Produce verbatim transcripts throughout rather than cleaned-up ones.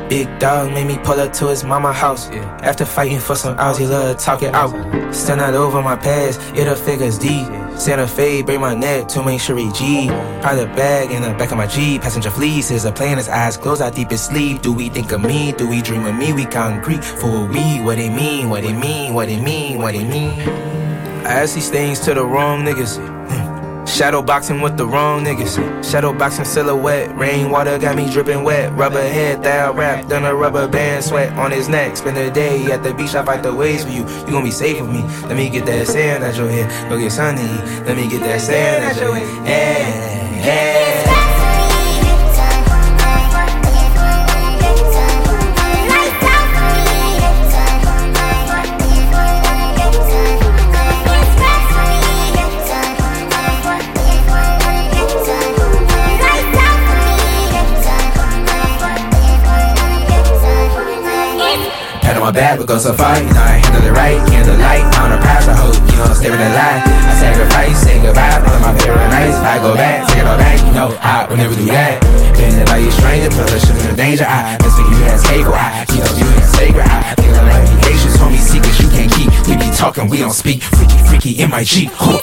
Big dog made me pull up to his mama house. After fighting for some hours, he love to talk it out. Stand out over my past, it a figures D. Santa Fe, break my neck to make sure he G. Private bag in the back of my G. Passenger fleeces, a plane, his eyes closed, I deep his sleep. Do we think of me? Do we dream of me? We concrete for we. What it mean? What it mean? What it mean? What it mean? I ask these things to the wrong niggas. Shadow boxing with the wrong niggas. Shadow boxing silhouette. Rainwater got me dripping wet. Rubber head, thou wrapped on a rubber band. Sweat on his neck. Spend the day at the beach. I fight the waves for you. You gon' be safe with me. Let me get that sand out your hair. Go get sun to eat. Let me get that sand out your hair. Yeah, yeah. My bad, but go so far, you know I handle it right. Candle light, on the prize, I hope you don't stay with a lie. I sacrifice, say goodbye, one of my favorite nights. If I go back, take it all back, you know I would never do that. Been about you stranger, put a shit in danger. I best for you as sacred, I keep on you as sacred. I think I like vacations, told me secrets you can't keep. We be talking, we don't speak. Freaky, freaky in my Jeep. Huh.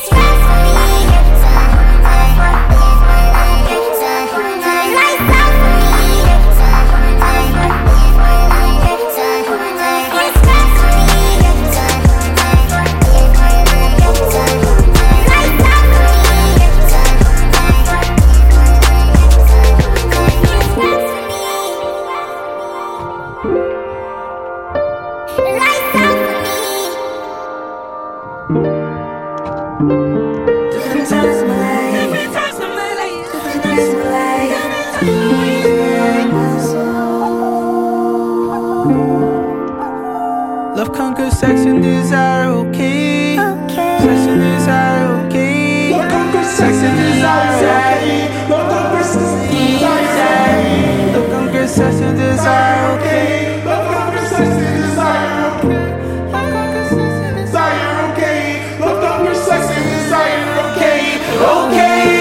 Love conquers sex and desire, okay. okay. Sex and desire, okay. Love conquers sex and desire, okay. Love conquers sex and desire, Love conquers sex and desire, okay. Love conquers sex and desire, okay. Love conquers sex and desire, okay. Love conquers sex and desire, okay. Okay.